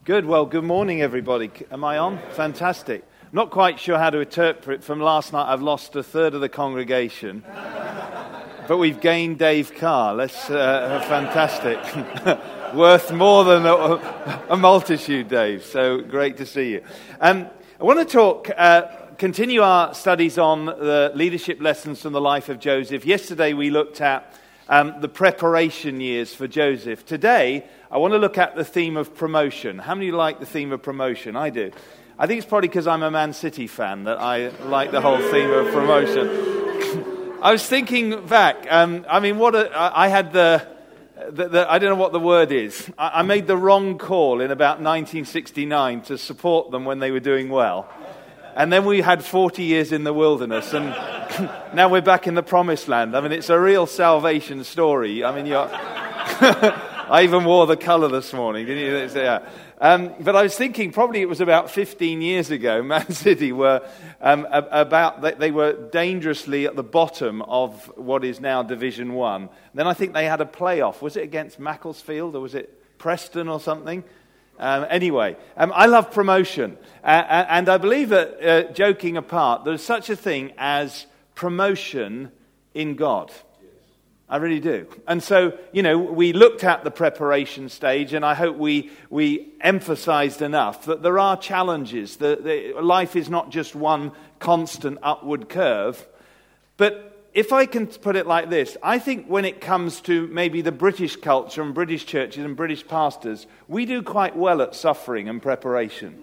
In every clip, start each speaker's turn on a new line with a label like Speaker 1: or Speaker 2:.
Speaker 1: Good. Well, good morning, everybody. Am I on? Fantastic. Not quite sure how to interpret from last night. I've lost a third of the congregation, but we've gained Dave Carr. That's fantastic. Worth more than a multitude, Dave. So great to see you. I want to continue our studies on the leadership lessons from the life of Joseph. Yesterday we looked at the preparation years for Joseph. Today, I want to look at the theme of promotion. How many like the theme of promotion? I do. I think it's probably because I'm a Man City fan that I like the whole theme of promotion. I was thinking back. I had I don't know what the word is. I made the wrong call in about 1969 to support them when they were doing well. And then we had 40 years in the wilderness, and now we're back in the promised land. I mean, it's a real salvation story. I mean, I even wore the colour this morning, didn't you? Yeah. But I was thinking probably it was about 15 years ago, Man City were they were dangerously at the bottom of what is now Division 1. Then I think they had a playoff. Was it against Macclesfield or was it Preston or something? Anyway, I love promotion. And I believe that, joking apart, there's such a thing as promotion in God. I really do. And so, we looked at the preparation stage, and I hope we emphasized enough that there are challenges. Life is not just one constant upward curve. But if I can put it like this, I think when it comes to maybe the British culture and British churches and British pastors, we do quite well at suffering and preparation.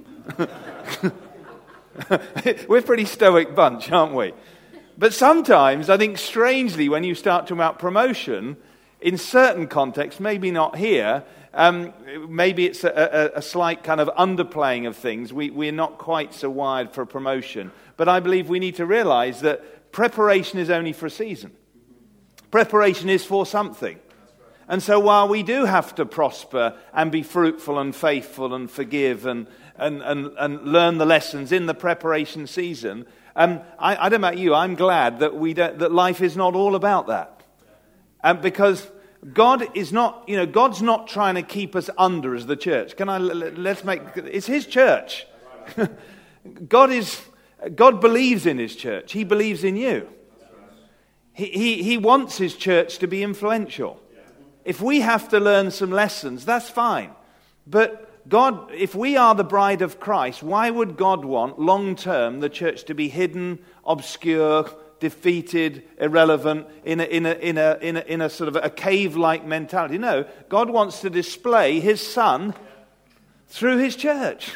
Speaker 1: We're a pretty stoic bunch, aren't we? But sometimes, I think strangely, when you start talking about promotion, in certain contexts, maybe not here, maybe it's a slight kind of underplaying of things. We're not quite so wired for promotion. But I believe we need to realize that preparation is only for a season. Preparation is for something. And so while we do have to prosper and be fruitful and faithful and forgive and learn the lessons in the preparation season, I don't know about you, I'm glad that that life is not all about that. Because God is not, God's not trying to keep us under as the church. It's His church. God believes in His church. He believes in you. He wants His church to be influential. If we have to learn some lessons, that's fine. But God, if we are the bride of Christ, why would God want long-term the church to be hidden, obscure, defeated, irrelevant, in a sort of a cave-like mentality? No, God wants to display His Son through His church.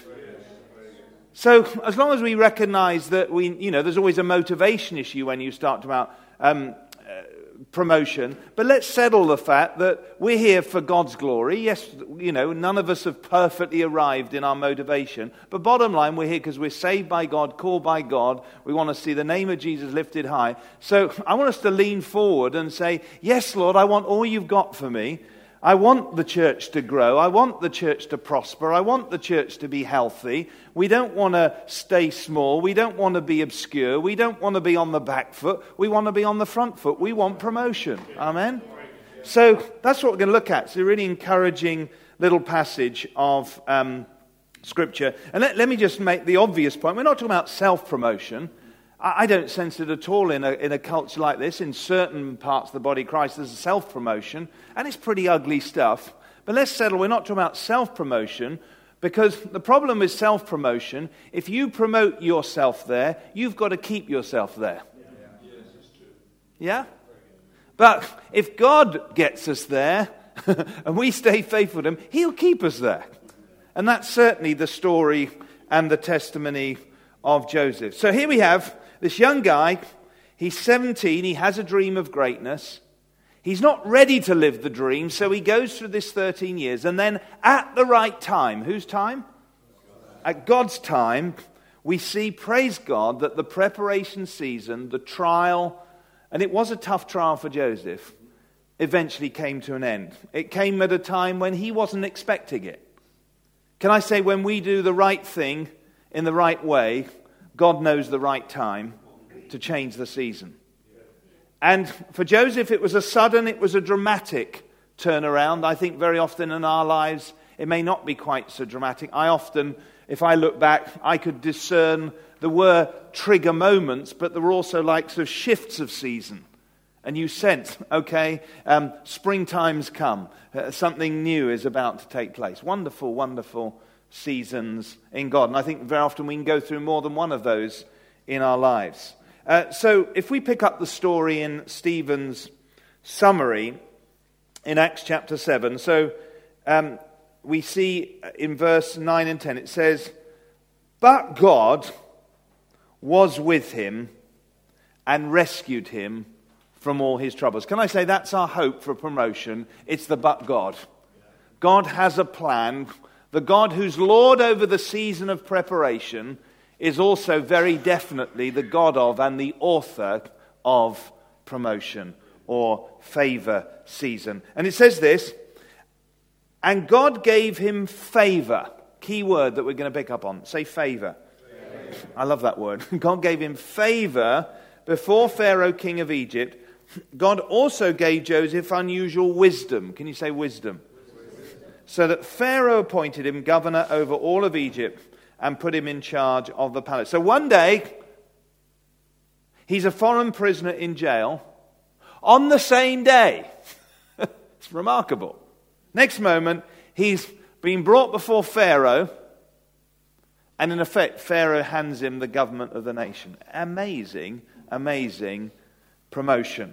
Speaker 1: So as long as we recognize that there's always a motivation issue when you start about promotion, but let's settle the fact that we're here for God's glory. Yes, none of us have perfectly arrived in our motivation, but bottom line, we're here because we're saved by God, called by God. We want to see the name of Jesus lifted high. So I want us to lean forward and say, yes, Lord, I want all you've got for me. I want the church to grow. I want the church to prosper. I want the church to be healthy. We don't want to stay small. We don't want to be obscure. We don't want to be on the back foot. We want to be on the front foot. We want promotion. Amen? So that's what we're going to look at. It's a really encouraging little passage of Scripture. And let me just make the obvious point. We're not talking about self-promotion. I don't sense it at all in a culture like this. In certain parts of the body of Christ, there's a self-promotion, and it's pretty ugly stuff. But let's settle, we're not talking about self-promotion, because the problem with self-promotion, if you promote yourself there, you've got to keep yourself there.
Speaker 2: Yes, it's true.
Speaker 1: Yeah? But if God gets us there, and we stay faithful to Him, He'll keep us there. And that's certainly the story and the testimony of Joseph. So here we have this young guy. He's 17. He has a dream of greatness. He's not ready to live the dream, so he goes through this 13 years. And then at the right time, whose time? At God's time, we see, praise God, that the preparation season, the trial, and it was a tough trial for Joseph, eventually came to an end. It came at a time when he wasn't expecting it. Can I say, when we do the right thing in the right way, God knows the right time to change the season. And for Joseph, it was a dramatic turnaround. I think very often in our lives, It may not be quite so dramatic. I often, if I look back, I could discern there were trigger moments, but there were also like sort of shifts of season. And you sense, okay, springtime's come. Something new is about to take place. Wonderful, wonderful seasons in God. And I think very often we can go through more than one of those in our lives. So if we pick up the story in Stephen's summary in Acts chapter 7, so we see in verse 9 and 10, it says, "But God was with him and rescued him from all his troubles." Can I say that's our hope for promotion? It's the but God. God has a plan. The God who's Lord over the season of preparation is also very definitely the God of and the author of promotion or favor season. And it says this, "And God gave him favor." Key word that we're going to pick up on. Say favor. I love that word. God gave him favor before Pharaoh, king of Egypt. God also gave Joseph unusual wisdom. Can you say wisdom? So that Pharaoh appointed him governor over all of Egypt and put him in charge of the palace. So one day, he's a foreign prisoner in jail on the same day. It's remarkable. Next moment, he's been brought before Pharaoh, and in effect, Pharaoh hands him the government of the nation. Amazing, amazing promotion.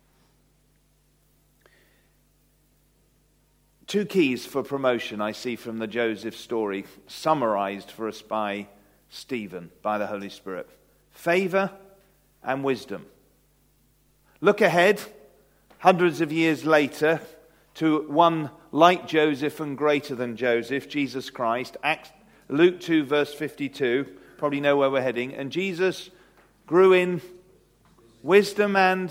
Speaker 1: Two keys for promotion I see from the Joseph story, summarized for us by Stephen, by the Holy Spirit. Favor and wisdom. Look ahead, hundreds of years later, to one like Joseph and greater than Joseph, Jesus Christ. Luke 2 verse 52, probably know where we're heading. "And Jesus grew in wisdom and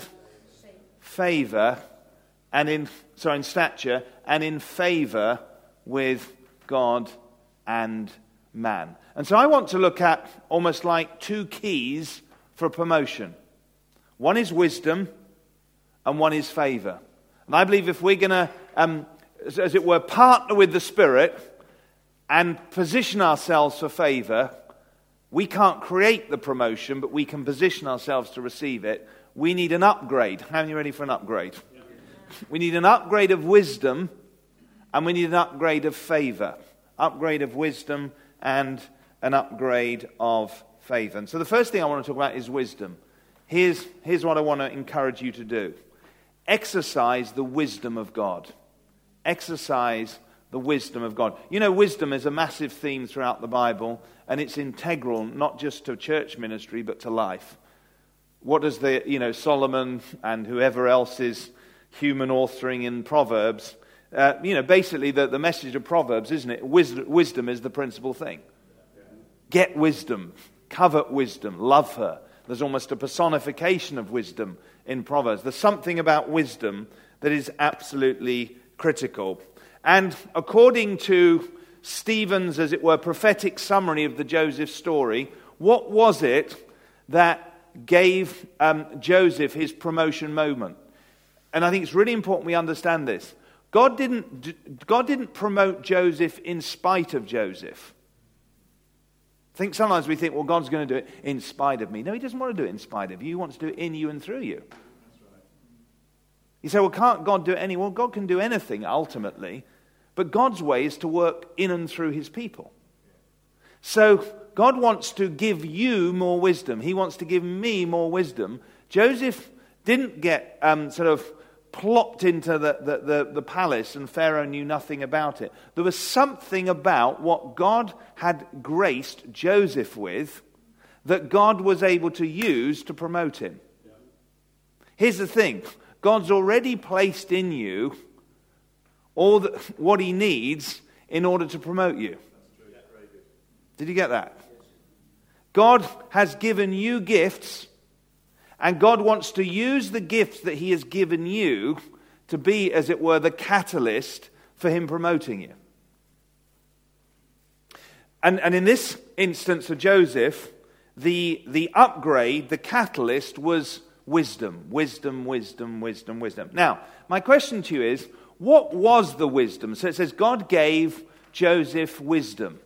Speaker 1: favor, and in stature, and in favor with God and man." And so I want to look at almost like two keys for promotion. One is wisdom, and one is favor. And I believe if we're going to, as it were, partner with the Spirit and position ourselves for favor, we can't create the promotion, but we can position ourselves to receive it. We need an upgrade. How many are ready for an upgrade? Yeah. We need an upgrade of wisdom, and we need an upgrade of favor. Upgrade of wisdom and an upgrade of favor. And so the first thing I want to talk about is wisdom. Here's what I want to encourage you to do. Exercise the wisdom of God. Exercise the wisdom of God. You know, wisdom is a massive theme throughout the Bible, and it's integral not just to church ministry, but to life. What does Solomon and whoever else is human authoring in Proverbs, basically the message of Proverbs, isn't it? Wisdom is the principal thing. Get wisdom, covet wisdom, love her. There's almost a personification of wisdom in Proverbs. There's something about wisdom that is absolutely critical. And according to Stephen's, as it were, prophetic summary of the Joseph story, what was it that gave Joseph his promotion moment? And I think it's really important we understand this. God didn't promote Joseph in spite of Joseph. I think sometimes we think, well, God's going to do it in spite of me. No, he doesn't want to do it in spite of you. He wants to do it in you and through you. That's right. You say, well, can't God do it anyway? Well, God can do anything ultimately. But God's way is to work in and through his people. So God wants to give you more wisdom. He wants to give me more wisdom. Joseph didn't get plopped into the palace and Pharaoh knew nothing about it. There was something about what God had graced Joseph with that God was able to use to promote him. Yeah. Here's the thing. God's already placed in you all what he needs in order to promote you. Did you get that? God has given you gifts, and God wants to use the gifts that he has given you to be, as it were, the catalyst for him promoting you. And in this instance of Joseph, the upgrade, the catalyst was wisdom. Wisdom. Now, my question to you is, what was the wisdom? So it says God gave Joseph wisdom.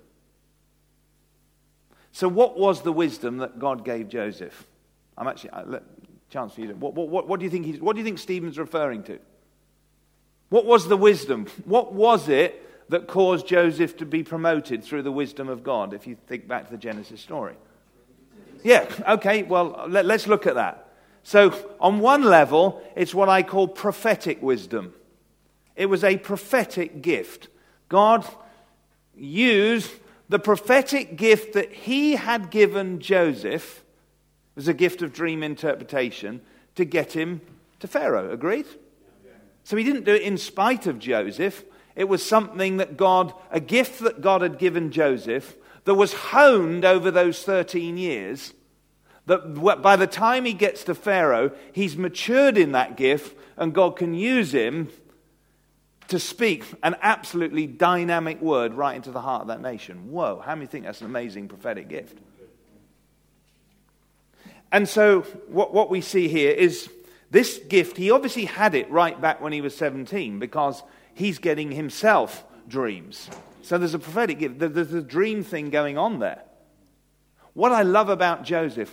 Speaker 1: So what was the wisdom that God gave Joseph? Chance for you to, what do you think Stephen's referring to? What was the wisdom? What was it that caused Joseph to be promoted through the wisdom of God, if you think back to the Genesis story? Yeah, okay, well, let's look at that. So, on one level, it's what I call prophetic wisdom. It was a prophetic gift. God used the prophetic gift that he had given Joseph, as a gift of dream interpretation, to get him to Pharaoh. Agreed? So he didn't do it in spite of Joseph. It was something that a gift that God had given Joseph that was honed over those 13 years, that by the time he gets to Pharaoh, he's matured in that gift, and God can use him to speak an absolutely dynamic word right into the heart of that nation. Whoa, how many think that's an amazing prophetic gift? And so what we see here is this gift, he obviously had it right back when he was 17, because he's getting himself dreams. So there's a prophetic gift. There's a dream thing going on there. What I love about Joseph,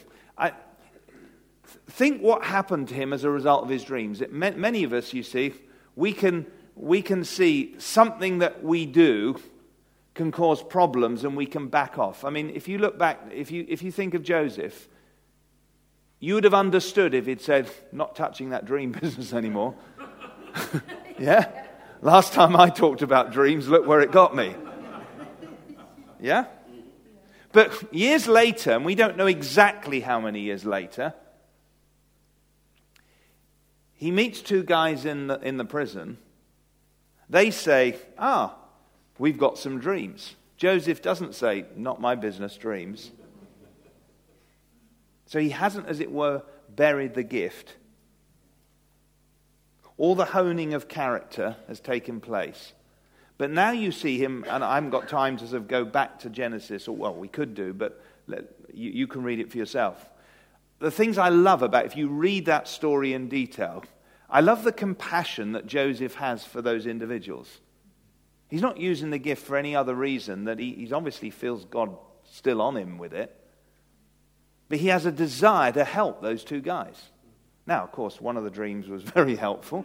Speaker 1: think what happened to him as a result of his dreams. Many of us, you see, we can see something that we do can cause problems, and we can back off. I mean, if you look back, if you think of Joseph, you would have understood if he'd said, not touching that dream business anymore. Yeah? Last time I talked about dreams, look where it got me. Yeah? But years later, and we don't know exactly how many years later, he meets two guys in the prison. They say, we've got some dreams. Joseph doesn't say, not my business, dreams. So he hasn't, as it were, buried the gift. All the honing of character has taken place. But now you see him, and I haven't got time to sort of go back to Genesis, or well, we could do, but you can read it for yourself. The things I love about, if you read that story in detail, I love the compassion that Joseph has for those individuals. He's not using the gift for any other reason, that he obviously feels God still on him with it. But he has a desire to help those two guys. Now, of course, one of the dreams was very helpful.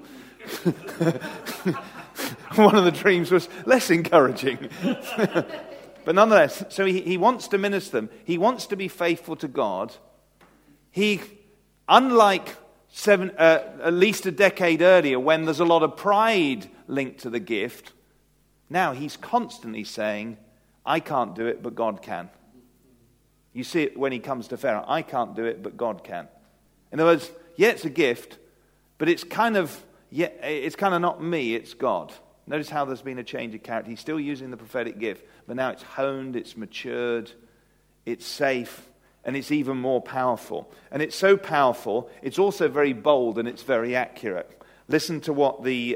Speaker 1: One of the dreams was less encouraging. But nonetheless, so he wants to minister them. He wants to be faithful to God. He, unlike at least a decade earlier, when there's a lot of pride linked to the gift, now he's constantly saying, I can't do it, but God can. You see it when he comes to Pharaoh. I can't do it, but God can. In other words, yeah, it's a gift, but it's kind of not me, it's God. Notice how there's been a change of character. He's still using the prophetic gift, but now it's honed, it's matured, it's safe, and it's even more powerful. And it's so powerful, it's also very bold, and it's very accurate. Listen to what the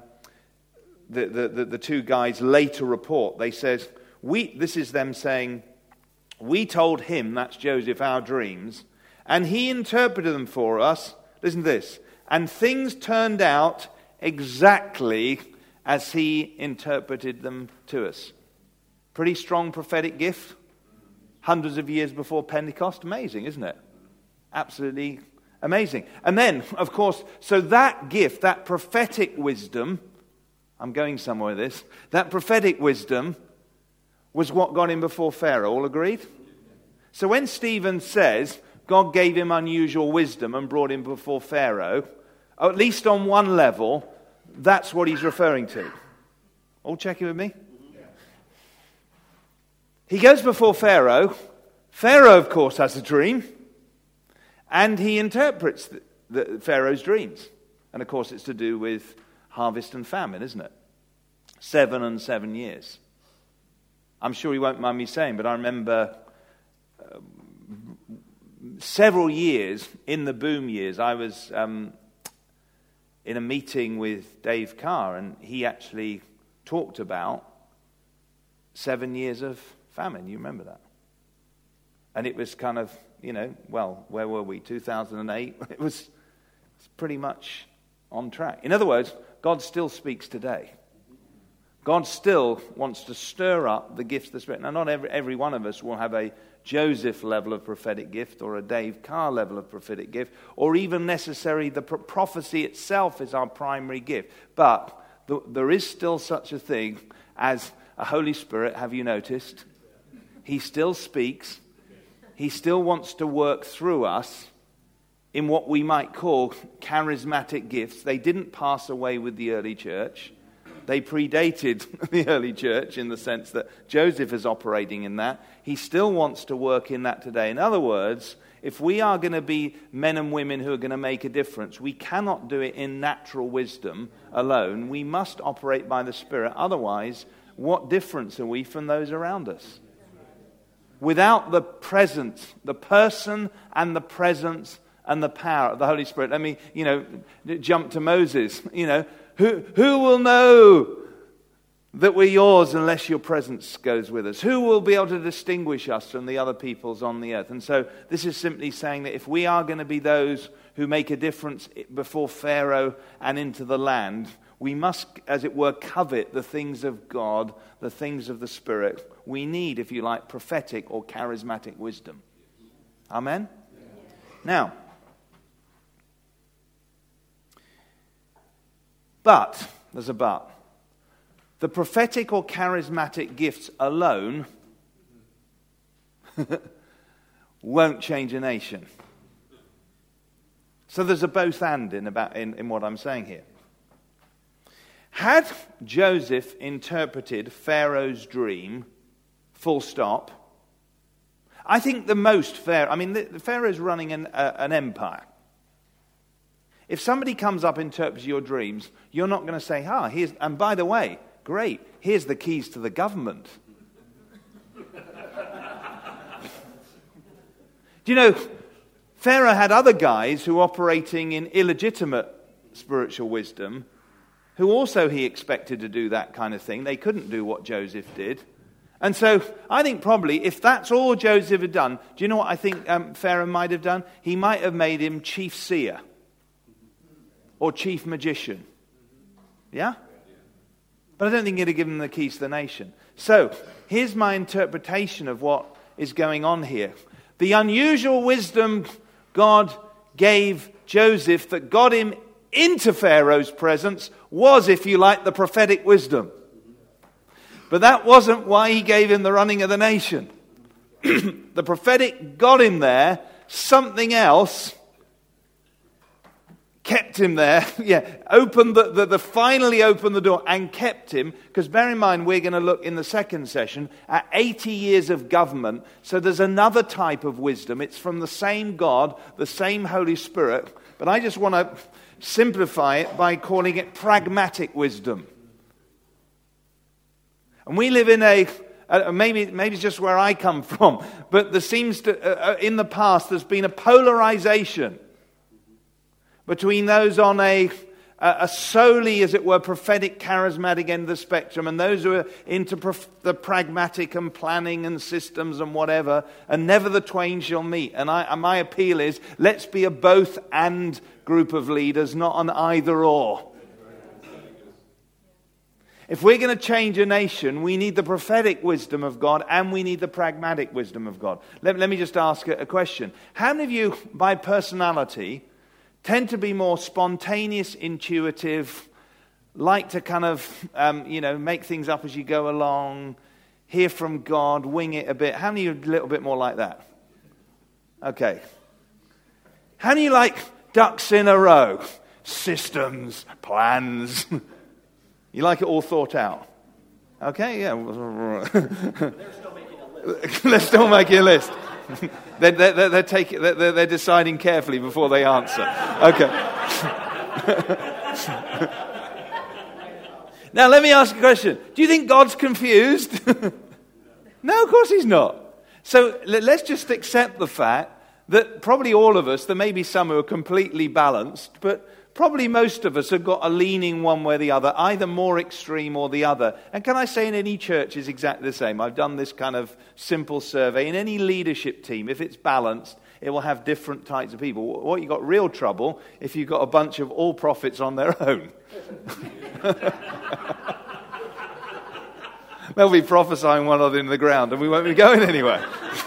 Speaker 1: two guys later report. They says, this is them saying, we told him, that's Joseph, our dreams, and he interpreted them for us. Listen to this. And things turned out exactly as he interpreted them to us. Pretty strong prophetic gift. Hundreds of years before Pentecost. Amazing, isn't it? Absolutely amazing. And then, of course, so that gift, that prophetic wisdom, I'm going somewhere with this, that prophetic wisdom was what got him before Pharaoh. All agreed? So when Stephen says God gave him unusual wisdom and brought him before Pharaoh, at least on one level, that's what he's referring to. All checking with me? He goes before Pharaoh. Pharaoh, of course, has a dream. And he interprets Pharaoh's dreams. And, of course, it's to do with harvest and famine, isn't it? 7 and 7 years. I'm sure he won't mind me saying, but I remember several years in the boom years, I was in a meeting with Dave Carr, and he actually talked about 7 years of famine. You remember that? And it was kind of, where were we? 2008? It was pretty much on track. In other words, God still speaks today. God still wants to stir up the gifts of the Spirit. Now, not every one of us will have a Joseph level of prophetic gift or a Dave Carr level of prophetic gift, or even necessarily the prophecy itself is our primary gift. But there is still such a thing as a Holy Spirit, have you noticed? He still speaks. He still wants to work through us in what we might call charismatic gifts. They didn't pass away with the early church. They predated the early church in the sense that Joseph is operating in that. He still wants to work in that today. In other words, if we are going to be men and women who are going to make a difference, we cannot do it in natural wisdom alone. We must operate by the Spirit. Otherwise, what difference are we from those around us? Without the presence, the person and the presence and the power of the Holy Spirit. Let me, jump to Moses. Who will know that we're yours unless your presence goes with us? Who will be able to distinguish us from the other peoples on the earth? And so this is simply saying that if we are going to be those who make a difference before Pharaoh and into the land, we must, as it were, covet the things of God, the things of the Spirit. We need, if you like, prophetic or charismatic wisdom. Amen? Now, but, there's a but. The prophetic or charismatic gifts alone won't change a nation. So there's a both and in what I'm saying here. Had Joseph interpreted Pharaoh's dream, full stop, I think Pharaoh's running an empire. If somebody comes up and interprets your dreams, you're not going to say, and by the way, great, here's the keys to the government. Do you know, Pharaoh had other guys who were operating in illegitimate spiritual wisdom, who also he expected to do that kind of thing. They couldn't do what Joseph did. And so I think probably if that's all Joseph had done, do you know what I think Pharaoh might have done? He might have made him chief seer. Or chief magician. Yeah? But I don't think he'd have given them the keys to the nation. So, here's my interpretation of what is going on here. The unusual wisdom God gave Joseph that got him into Pharaoh's presence was, if you like, the prophetic wisdom. But that wasn't why he gave him the running of the nation. The prophetic got him there. Something else kept him there, finally opened the door and kept him, because bear in mind, we're going to look in the second session at 80 years of government, so there's another type of wisdom. It's from the same God, the same Holy Spirit, but I just want to simplify it by calling it pragmatic wisdom. And we live in maybe it's just where I come from, but there seems to, in the past, there's been a polarization between those on a solely, as it were, prophetic, charismatic end of the spectrum, and those who are into the pragmatic and planning and systems and whatever, and never the twain shall meet. And my appeal is, let's be a both and group of leaders, not an either or. If we're going to change a nation, we need the prophetic wisdom of God and we need the pragmatic wisdom of God. Let me just ask a question. How many of you, by personality, tend to be more spontaneous, intuitive, like to kind of, make things up as you go along, hear from God, wing it a bit? How many of you are a little bit more like that? Okay. How many of you like ducks in a row? Systems, plans. You like it all thought out? Okay, yeah. They're still making a list. They're deciding carefully before they answer. Okay. Now let me ask a question. Do you think God's confused? No, of course he's not. So let's just accept the fact that probably all of us, there may be some who are completely balanced, but probably most of us have got a leaning one way or the other, either more extreme or the other. And can I say in any church is exactly the same. I've done this kind of simple survey. In any leadership team, if it's balanced, it will have different types of people. What you got real trouble if you've got a bunch of all prophets on their own. They'll be prophesying one other in the ground and we won't be going anywhere.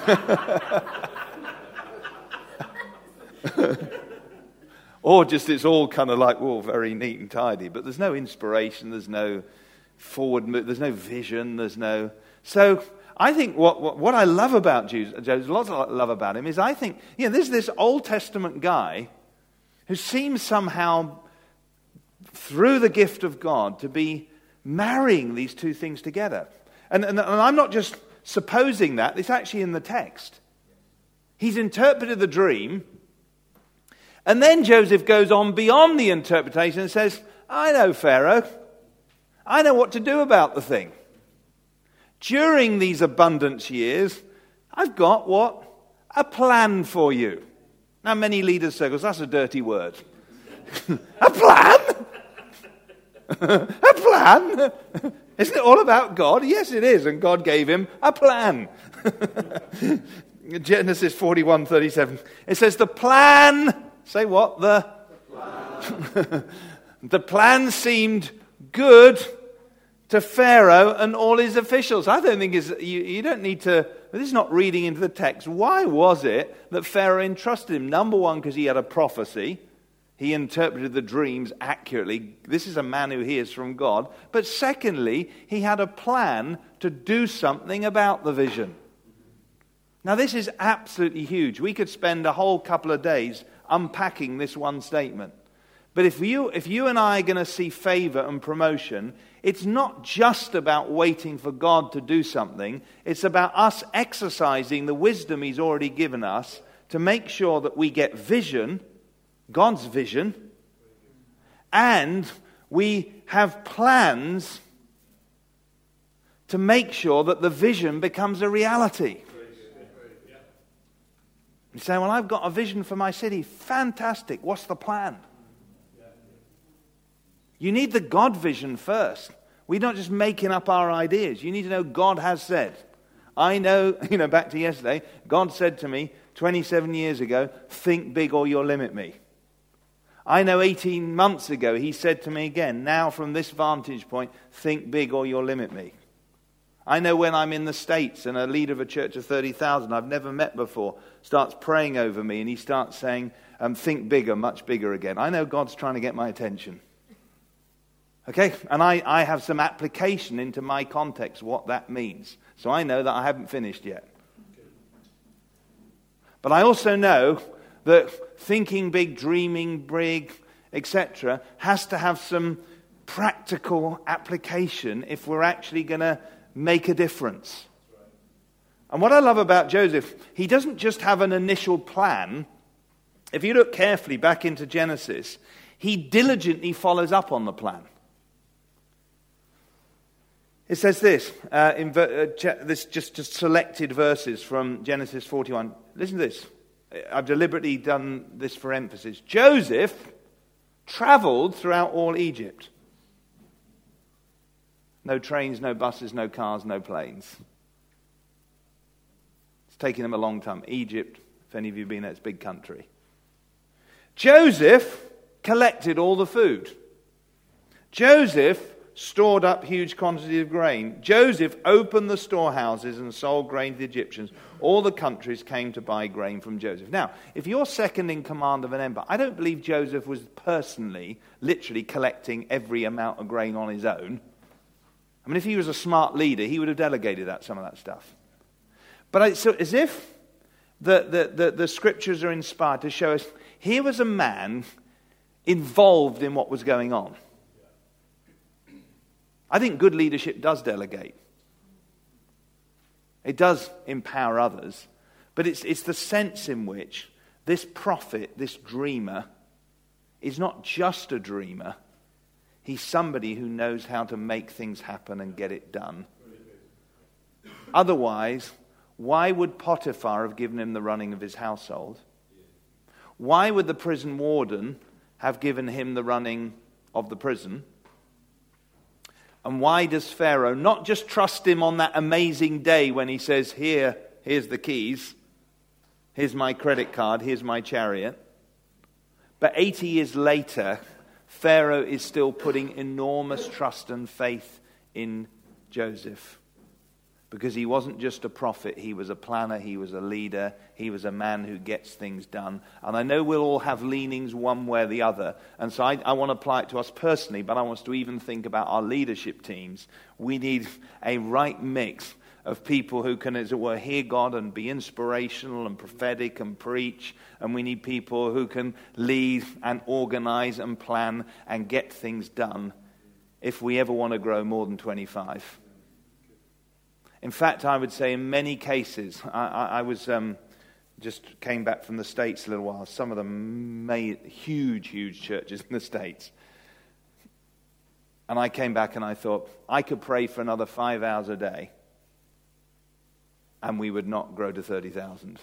Speaker 1: Or just it's all kind of like, very neat and tidy, but there's no inspiration, there's no forward move, there's no vision, there's no... So I think what I love about Joseph, lots of love about him, is I think, there's this Old Testament guy who seems somehow, through the gift of God, to be marrying these two things together. And I'm not just supposing that, it's actually in the text. He's interpreted the dream, and then Joseph goes on beyond the interpretation and says, I know, Pharaoh. I know what to do about the thing. During these abundance years, I've got what? A plan for you. Now, many leaders' circles, that's a dirty word. A plan? A plan? Isn't it all about God? Yes, it is. And God gave him a plan. Genesis 41:37. It says the plan... Say what? The plan. The plan seemed good to Pharaoh and all his officials. I don't think you don't need to... This is not reading into the text. Why was it that Pharaoh entrusted him? Number one, because he had a prophecy. He interpreted the dreams accurately. This is a man who hears from God. But secondly, he had a plan to do something about the vision. Now, this is absolutely huge. We could spend a whole couple of days unpacking this one statement. But if you and I are going to see favor and promotion, it's not just about waiting for God to do something. It's about us exercising the wisdom he's already given us to make sure that we get vision, God's vision, and we have plans to make sure that the vision becomes a reality. You say, well, I've got a vision for my city. Fantastic. What's the plan? You need the God vision first. We're not just making up our ideas. You need to know God has said. I know, back to yesterday, God said to me 27 years ago, think big or you'll limit me. I know 18 months ago, he said to me again, now from this vantage point, think big or you'll limit me. I know when I'm in the States and a leader of a church of 30,000 I've never met before starts praying over me and he starts saying, think bigger, much bigger again. I know God's trying to get my attention. Okay? And I have some application into my context, what that means. So I know that I haven't finished yet. But I also know that thinking big, dreaming big, etc., has to have some practical application if we're actually going to make a difference. And what I love about Joseph, he doesn't just have an initial plan. If you look carefully back into Genesis, he diligently follows up on the plan. It says this, this just selected verses from Genesis 41. Listen to this. I've deliberately done this for emphasis. Joseph traveled throughout all Egypt. No trains, no buses, no cars, no planes. It's taken them a long time. Egypt, if any of you have been there, it's a big country. Joseph collected all the food. Joseph stored up huge quantities of grain. Joseph opened the storehouses and sold grain to the Egyptians. All the countries came to buy grain from Joseph. Now, if you're second in command of an empire, I don't believe Joseph was personally, literally collecting every amount of grain on his own. I mean, if he was a smart leader, he would have delegated some of that stuff. But it's as if the scriptures are inspired to show us, here was a man involved in what was going on. I think good leadership does delegate. It does empower others. But it's the sense in which this prophet, this dreamer, is not just a dreamer. He's somebody who knows how to make things happen and get it done. Otherwise, why would Potiphar have given him the running of his household? Why would the prison warden have given him the running of the prison? And why does Pharaoh not just trust him on that amazing day when he says, here's the keys, here's my credit card, here's my chariot. But 80 years later, Pharaoh is still putting enormous trust and faith in Joseph. because he wasn't just a prophet, he was a planner, he was a leader, he was a man who gets things done. And I know we'll all have leanings one way or the other, and so I want to apply it to us personally, but I want us to even think about our leadership teams. We need a right mix of people who can, as it were, hear God and be inspirational and prophetic and preach. And we need people who can lead and organize and plan and get things done if we ever want to grow more than 25. In fact, I would say in many cases, I was just came back from the States a little while. Some of them made huge churches in the States. And I came back and I thought, I could pray for another 5 hours a day and we would not grow to 30,000.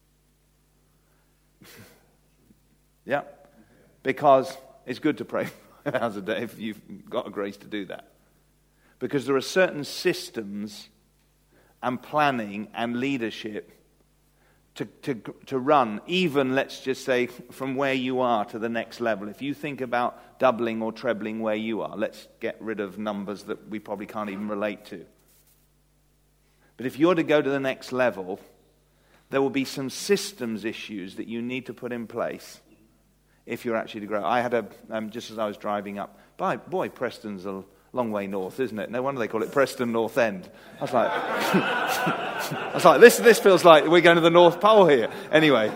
Speaker 1: Yeah, because it's good to pray 5 hours a day if you've got a grace to do that. Because there are certain systems and planning and leadership to run, even, let's just say, from where you are to the next level. If you think about doubling or trebling where you are, let's get rid of numbers that we probably can't even relate to. But if you're to go to the next level, there will be some systems issues that you need to put in place if you're actually to grow. I had just as I was driving up, boy, Preston's a long way north, isn't it? No wonder they call it Preston North End. I was like, this feels like we're going to the North Pole here. Anyway.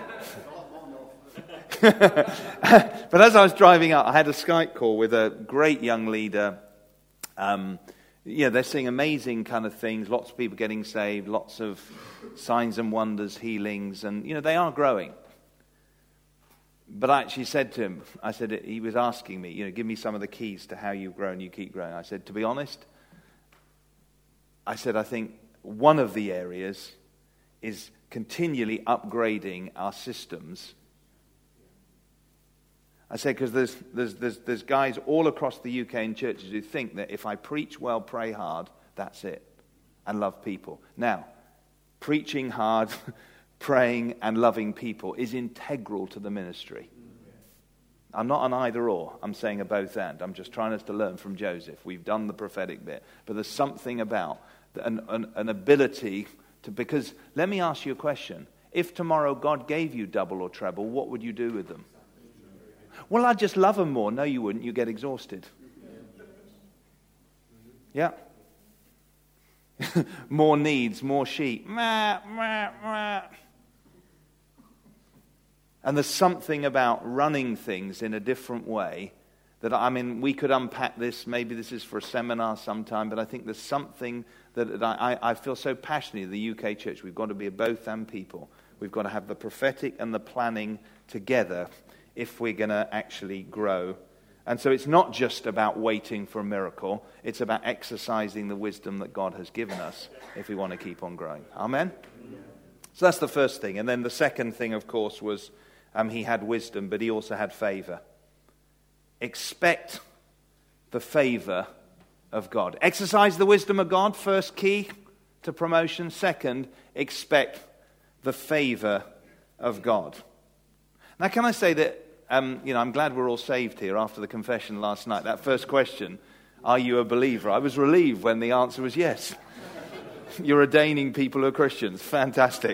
Speaker 1: But as I was driving up, I had a Skype call with a great young leader. They're seeing amazing kind of things, lots of people getting saved, lots of signs and wonders, healings, and, they are growing. But I actually said to him, he was asking me, give me some of the keys to how you grow and you keep growing. I said, to be honest, I think one of the areas is continually upgrading our systems. I said, because there's guys all across the UK in churches who think that if I preach well, pray hard, that's it, and love people. Now, preaching hard, praying and loving people is integral to the ministry. I'm not an either or. I'm saying a both and. I'm just trying us to learn from Joseph. We've done the prophetic bit. But there's something about an ability to... Because let me ask you a question. If tomorrow God gave you double or treble, what would you do with them? Well, I'd just love them more. No, you wouldn't. You get exhausted. Yeah. More needs, more sheep. And there's something about running things in a different way that, we could unpack this. Maybe this is for a seminar sometime, but I think there's something that I feel so passionately in the UK church. We've got to be a both and people. We've got to have the prophetic and the planning together if we're going to actually grow. And so it's not just about waiting for a miracle. It's about exercising the wisdom that God has given us if we want to keep on growing. Amen? So that's the first thing. And then the second thing, of course, was he had wisdom, but he also had favor. Expect the favor of God. Exercise the wisdom of God, first key to promotion. Second, expect the favor of God. Now, can I say that, I'm glad we're all saved here after the confession last night. That first question, are you a believer? I was relieved when the answer was yes. You're ordaining people who are Christians. Fantastic.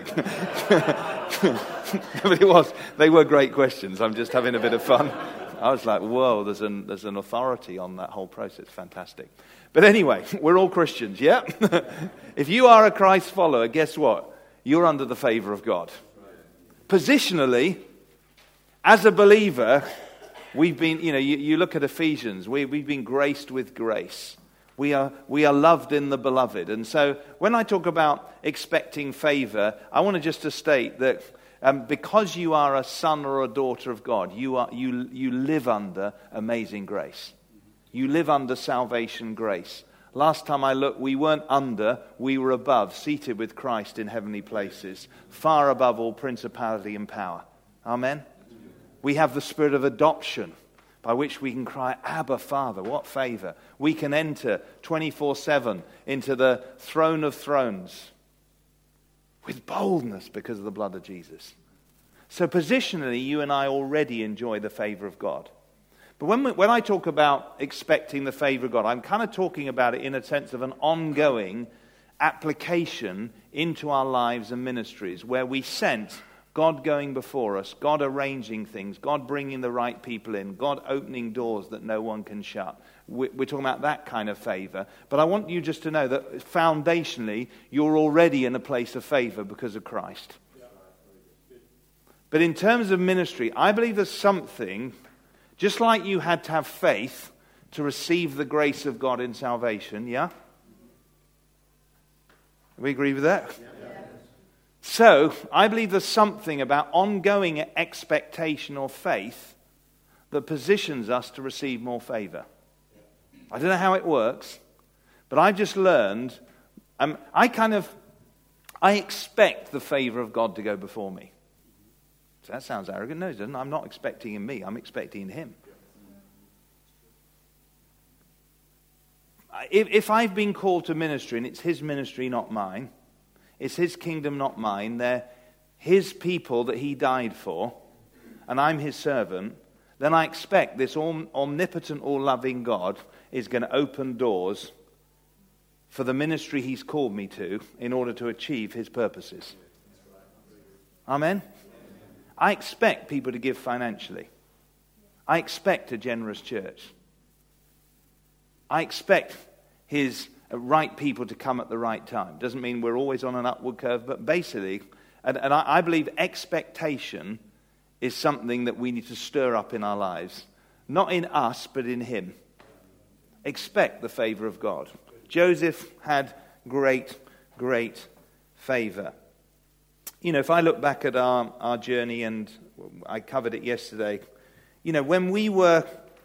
Speaker 1: But they were great questions. I'm just having a bit of fun. I was like, whoa, there's an authority on that whole process. Fantastic. But anyway, we're all Christians, yeah? If you are a Christ follower, guess what? You're under the favor of God. Positionally, as a believer, we've been, you look at Ephesians, we've been graced with grace. We are loved in the beloved. And so when I talk about expecting favor, I want just to state that because you are a son or a daughter of God, you live under amazing grace. You live under salvation grace. Last time I looked, we weren't under, we were above, seated with Christ in heavenly places, far above all principality and power. Amen? We have the spirit of adoption, by which we can cry, Abba, Father. What favor. We can enter 24/7 into the throne of thrones with boldness because of the blood of Jesus. So positionally, you and I already enjoy the favor of God. But when I talk about expecting the favor of God, I'm kind of talking about it in a sense of an ongoing application into our lives and ministries, where we sense God going before us, God arranging things, God bringing the right people in, God opening doors that no one can shut. We're talking about that kind of favor. But I want you just to know that foundationally, you're already in a place of favor because of Christ. But in terms of ministry, I believe there's something, just like you had to have faith to receive the grace of God in salvation, yeah? We agree with that? Yeah. So, I believe there's something about ongoing expectation or faith that positions us to receive more favor. I don't know how it works, but I've just learned, I expect the favor of God to go before me. So that sounds arrogant. No, it doesn't. I'm not expecting in me. I'm expecting in Him. If I've been called to ministry, and it's His ministry, not mine, it's His kingdom, not mine, they're His people that He died for, and I'm His servant, then I expect this omnipotent, all-loving God is going to open doors for the ministry He's called me to in order to achieve His purposes. Amen? I expect people to give financially. I expect a generous church. I expect His right people to come at the right time. Doesn't mean we're always on an upward curve, but basically, and I believe expectation is something that we need to stir up in our lives. Not in us, but in Him. Expect the favor of God. Joseph had great, great favor. You know, if I look back at our journey, and I covered it yesterday, you know, when we were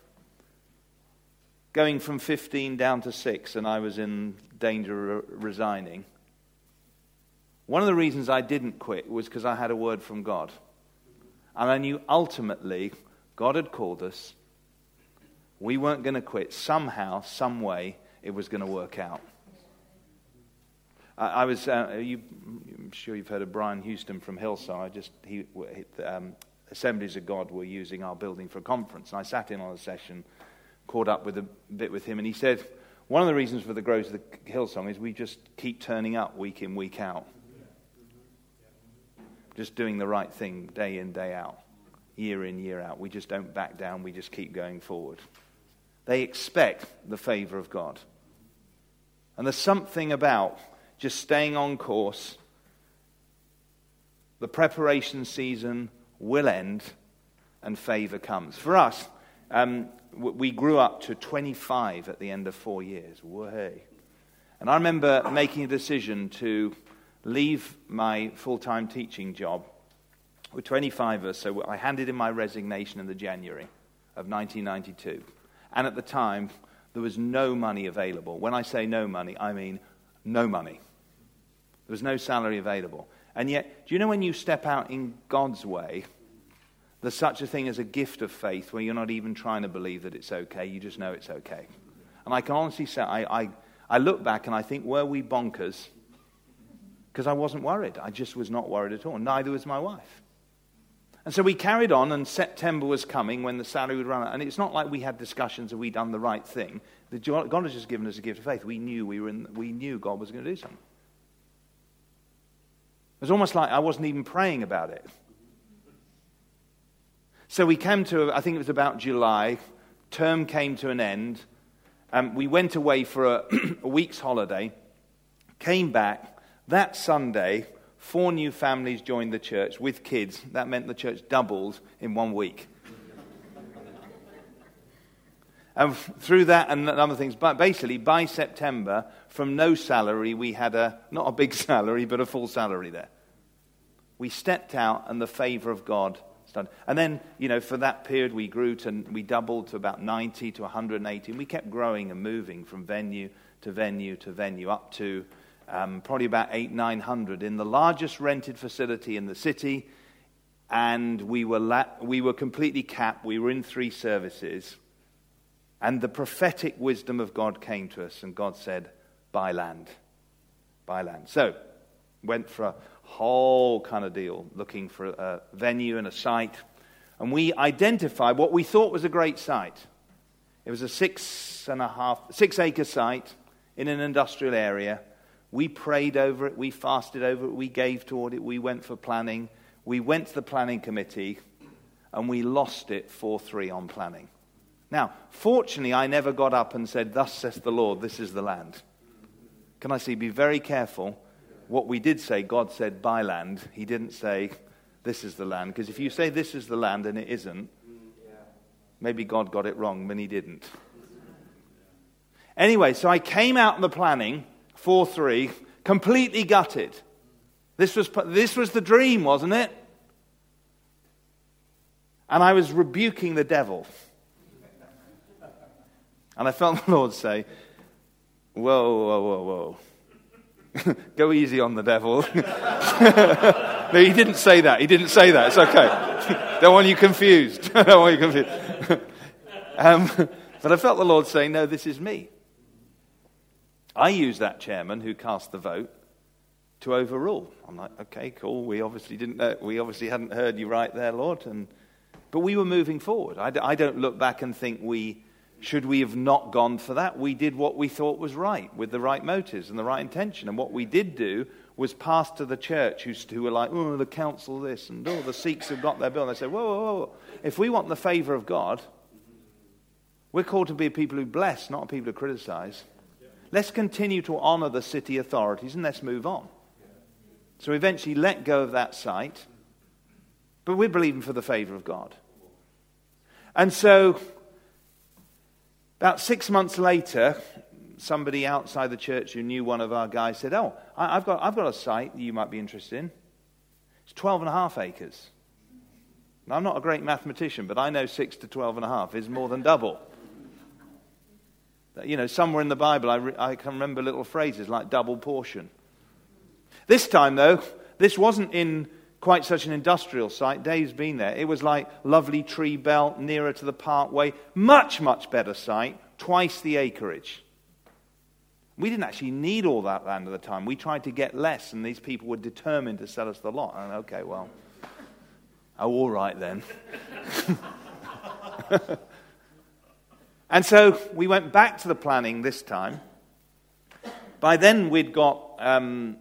Speaker 1: going from 15 down to 6 and I was in danger of resigning, one of the reasons I didn't quit was because I had a word from God. And I knew ultimately God had called us. We weren't going to quit. Somehow, some way, it was going to work out. I'm sure you've heard of Brian Houston from Hillside. Assemblies of God were using our building for a conference. And I sat in on a session, caught up with a bit with him, and he said, one of the reasons for the growth of the Hillsong is we just keep turning up week in, week out. Just doing the right thing day in, day out, year in, year out. We just don't back down, we just keep going forward. They expect the favor of God. And there's something about just staying on course. The preparation season will end and favor comes. For us, we grew up to 25 at the end of 4 years. Way. And I remember making a decision to leave my full-time teaching job. We're 25 of us, so I handed in my resignation in the January of 1992. And at the time, there was no money available. When I say no money, I mean no money. There was no salary available. And yet, do you know when you step out in God's way, there's such a thing as a gift of faith where you're not even trying to believe that it's okay, you just know it's okay. And I can honestly say, I look back and I think, were we bonkers? Because I wasn't worried. I just was not worried at all. Neither was my wife. And so we carried on, and September was coming when the salary would run out. And it's not like we had discussions, have we done the right thing? God has just given us a gift of faith. We knew God was going to do something. It was almost like I wasn't even praying about it. So we came to, I think it was about July, term came to an end. We went away for a week's holiday, came back. That Sunday, 4 new families joined the church with kids. That meant the church doubled in 1 week. And through that and other things, but basically by September, from no salary, we had not a big salary, but a full salary there. We stepped out and the favor of God started. And then, for that period, we doubled to about 90 to 180. And we kept growing and moving from venue to venue to venue up to probably about 800-900 in the largest rented facility in the city. And we were completely capped. We were in 3 services. And the prophetic wisdom of God came to us, and God said, buy land. Buy land. So, went for a whole kind of deal, looking for a venue and a site. And we identified what we thought was a great site. It was a 6-acre site in an industrial area We prayed over it, we fasted over it, we gave toward it, we went for planning. We went to the planning committee and we lost it 4-3 on planning. Now, fortunately, I never got up and said, "Thus saith the Lord, this is the land." Can I say, be very careful. What we did say, God said, "Buy land." He didn't say, "This is the land." Because if you say this is the land and it isn't, maybe God got it wrong, but he didn't. Anyway, so I came out in the planning, 4-3, completely gutted. This was the dream, wasn't it? And I was rebuking the devil. And I felt the Lord say, "Whoa, whoa, whoa, whoa. Go easy on the devil." No, he didn't say that. He didn't say that. It's okay. Don't want you confused. Don't want you confused. But I felt the Lord saying, "No, this is me." I used that chairman who cast the vote to overrule. I'm like, "Okay, cool. We obviously hadn't heard you right there, Lord." But we were moving forward. I don't look back and think should we have not gone for that? We did what we thought was right, with the right motives and the right intention. And what we did do was pass to the church who were like, "Oh, the council this," and "Oh, the Sikhs have got their bill." And they said, "Whoa, whoa, whoa. If we want the favour of God, we're called to be a people who bless, not a people who criticize. Let's continue to honour the city authorities and let's move on." So we eventually let go of that site, but we're believing for the favour of God. And so about 6 months later, somebody outside the church who knew one of our guys said, "Oh, I've got a site that you might be interested in. It's 12.5 acres. Now, I'm not a great mathematician, but I know 6 to 12.5 is more than double. You know, somewhere in the Bible, I can remember little phrases like double portion. This time, though, this wasn't in quite such an industrial site. Dave's been there. It was like lovely tree belt, nearer to the parkway. Much, much better site, twice the acreage. We didn't actually need all that land at the time. We tried to get less, and these people were determined to sell us the lot. And okay, well, all right then. And so we went back to the planning this time. By then we'd been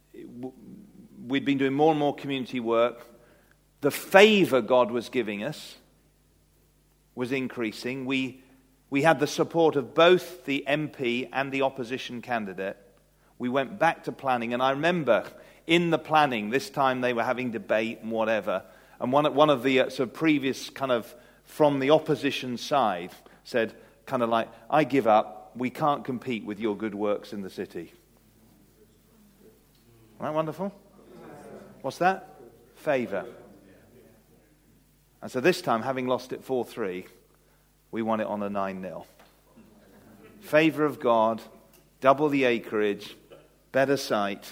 Speaker 1: doing more and more community work. The favour God was giving us was increasing. We had the support of both the MP and the opposition candidate. We went back to planning, and I remember in the planning, this time they were having debate and whatever, and one of the sort of previous kind of from the opposition side said kind of like, "I give up, we can't compete with your good works in the city." Isn't that wonderful? What's that? Favour. And so this time, having lost it 4-3, we won it on a 9-0. Favour of God, double the acreage, better site.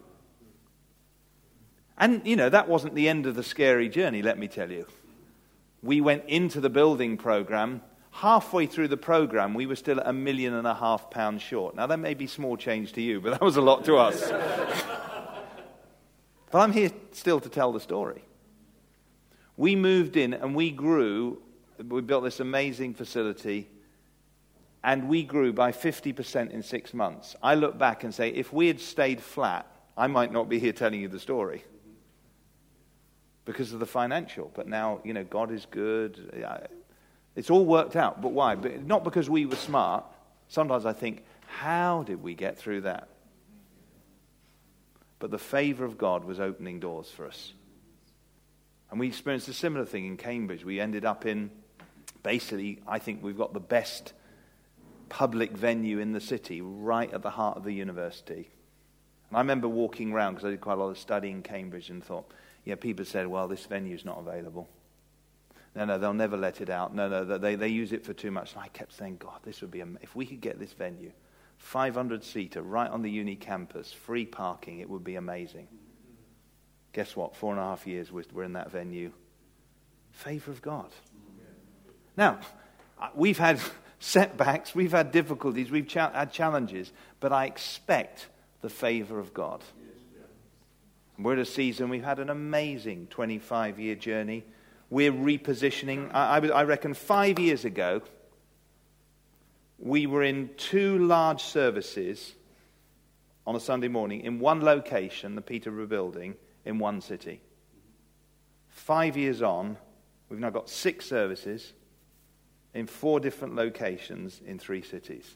Speaker 1: And, you know, that wasn't the end of the scary journey, let me tell you. We went into the building programme. Halfway through the programme, we were still at £1.5 million short. Now, that may be small change to you, but that was a lot to us. But I'm here still to tell the story. We moved in and we grew. We built this amazing facility, and we grew by 50% in 6 months. I look back and say, if we had stayed flat, I might not be here telling you the story because of the financial. But now, you know, God is good. It's all worked out. But why? But not because we were smart. Sometimes I think, how did we get through that? But the favour of God was opening doors for us. And we experienced a similar thing in Cambridge. We ended up in, basically, I think we've got the best public venue in the city, right at the heart of the university. And I remember walking around, because I did quite a lot of study in Cambridge, and thought, yeah, people said, well, this venue's not available. No, they'll never let it out. No, they use it for too much. And I kept saying, God, this would be, if we could get this venue, 500-seater, right on the uni campus, free parking, it would be amazing. Guess what? 4.5 years we're in that venue. Favour of God. Now, we've had setbacks, we've had difficulties, we've had challenges, but I expect the favour of God. We're at a season, we've had an amazing 25-year journey. We're repositioning. I reckon 5 years ago, we were in 2 large services on a Sunday morning in one location, the Peterborough building, in one city. 5 years on, we've now got 6 services in 4 different locations in 3 cities.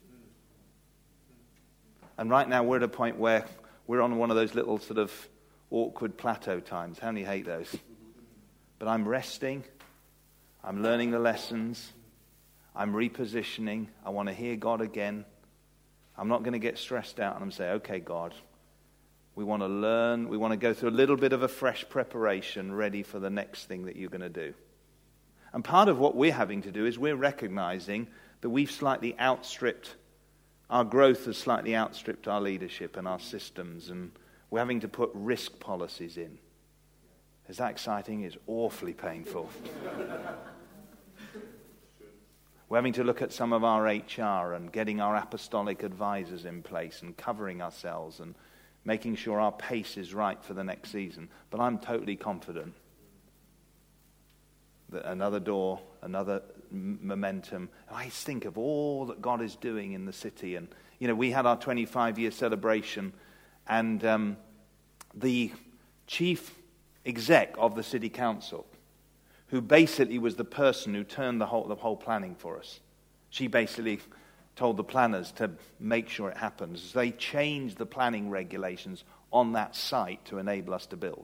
Speaker 1: And right now we're at a point where we're on one of those little sort of awkward plateau times. How many hate those? But I'm resting. I'm learning the lessons. I'm repositioning. I want to hear God again. I'm not going to get stressed out and I'm saying, okay, God, we want to learn. We want to go through a little bit of a fresh preparation ready for the next thing that you're going to do. And part of what we're having to do is we're recognizing that we've slightly outstripped, our growth has slightly outstripped our leadership and our systems, and we're having to put risk policies in. Is that exciting? It's awfully painful. We're having to look at some of our HR and getting our apostolic advisors in place and covering ourselves and making sure our pace is right for the next season. But I'm totally confident that another door, another momentum. I think of all that God is doing in the city. And, we had our 25-year celebration, and the chief exec of the city council, who basically was the person who turned the whole planning for us. She basically told the planners to make sure it happens. They changed the planning regulations on that site to enable us to build.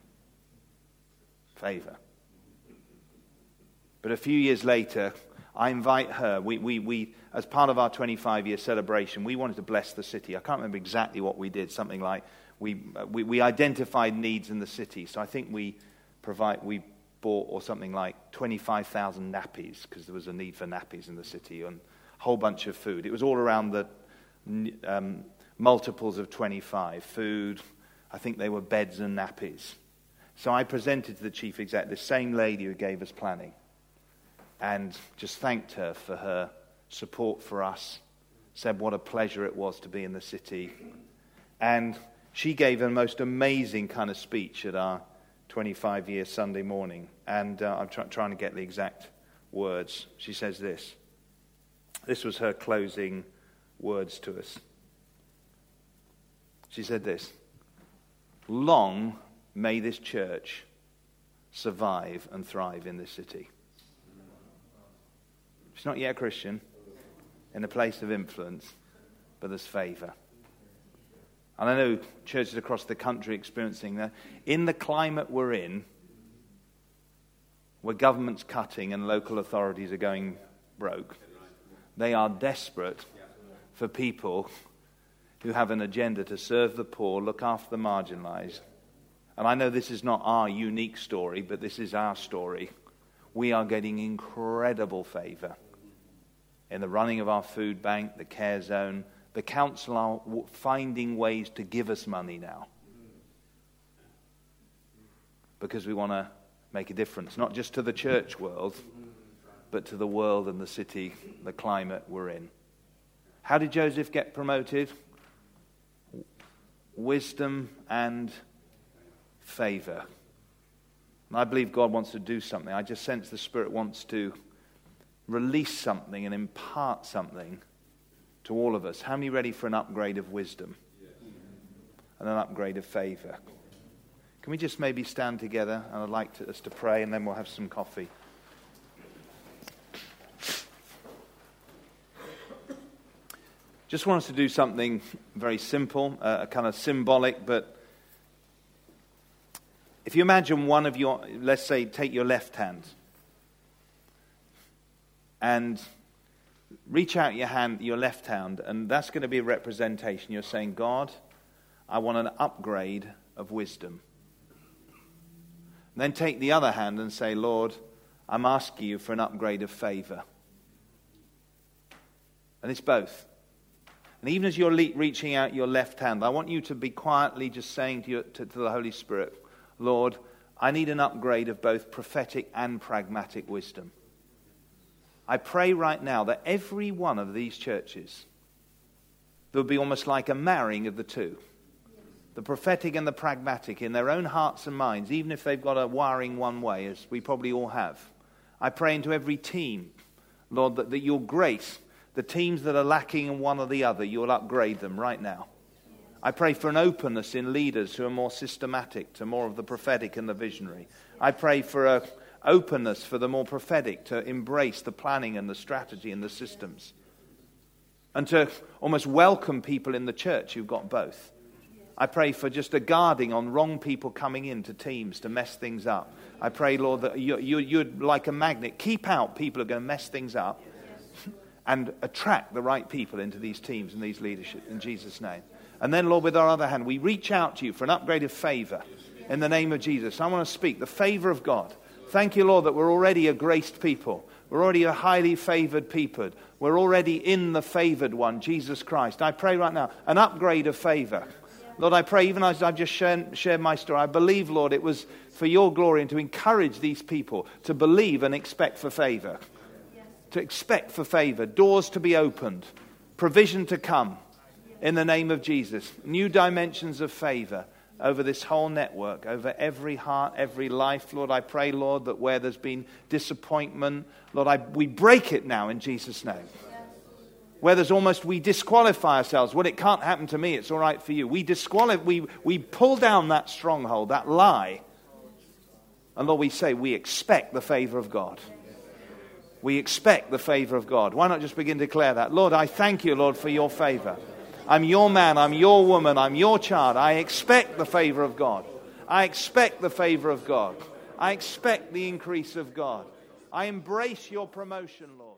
Speaker 1: Favor. But a few years later, I invite her. We as part of our 25-year celebration, we wanted to bless the city. I can't remember exactly what we did. Something like we identified needs in the city. So I think we bought or something like 25,000 nappies, because there was a need for nappies in the city, and a whole bunch of food. It was all around the multiples of 25. Food, I think they were beds and nappies. So I presented to the chief exec, the same lady who gave us planning, and just thanked her for her support for us, said what a pleasure it was to be in the city. And she gave a most amazing kind of speech at our 25-year Sunday morning. And I'm trying to get the exact words. She says this. This was her closing words to us. She said this: long may this church survive and thrive in this city. She's not yet a Christian, in a place of influence, but there's favor. And I know churches across the country experiencing that. In the climate we're in, where government's cutting and local authorities are going broke, they are desperate for people who have an agenda to serve the poor, look after the marginalized. And I know this is not our unique story, but this is our story. We are getting incredible favor in the running of our food bank, the care zone. The council are finding ways to give us money now, because we want to make a difference, not just to the church world, but to the world and the city, the climate we're in. How did Joseph get promoted? Wisdom and favor. And I believe God wants to do something. I just sense the Spirit wants to release something and impart something to all of us. How many ready for an upgrade of wisdom and an upgrade of favor? Can we just maybe stand together? And I'd like us to pray, and then we'll have some coffee. Just want us to do something very simple, kind of symbolic, but if you imagine one of your, let's say, take your left hand and reach out your left hand, and that's going to be a representation. You're saying, God, I want an upgrade of wisdom. And then take the other hand and say, Lord, I'm asking you for an upgrade of favor. And it's both. And even as you're reaching out your left hand, I want you to be quietly just saying to the Holy Spirit, Lord, I need an upgrade of both prophetic and pragmatic wisdom. I pray right now that every one of these churches, there will be almost like a marrying of the two. The prophetic and the pragmatic in their own hearts and minds, even if they've got a wiring one way, as we probably all have. I pray into every team, Lord, that your grace, the teams that are lacking in one or the other, you'll upgrade them right now. I pray for an openness in leaders who are more systematic to more of the prophetic and the visionary. I pray for an openness for the more prophetic to embrace the planning and the strategy and the systems. And to almost welcome people in the church who've got both. I pray for just a guarding on wrong people coming into teams to mess things up. I pray, Lord, that you'd like a magnet, keep out people who are going to mess things up and attract the right people into these teams and these leadership in Jesus' name. And then, Lord, with our other hand, we reach out to you for an upgrade of favor in the name of Jesus. I want to speak the favor of God. Thank you, Lord, that we're already a graced people. We're already a highly favored people. We're already in the favored one, Jesus Christ. I pray right now, an upgrade of favor. Lord, I pray, even as I've just shared my story, I believe, Lord, it was for your glory and to encourage these people to believe and expect for favor. Yes. To expect for favor, doors to be opened, provision to come in the name of Jesus. New dimensions of favor over this whole network, over every heart, every life. Lord, I pray, Lord, that where there's been disappointment, Lord, we break it now in Jesus' name. Where there's almost, we disqualify ourselves. Well, it can't happen to me. It's all right for you. We pull down that stronghold, that lie. And Lord, we say we expect the favor of God. We expect the favor of God. Why not just begin to declare that? Lord, I thank you, Lord, for your favor. I'm your man. I'm your woman. I'm your child. I expect the favor of God. I expect the favor of God. I expect the increase of God. I embrace your promotion, Lord.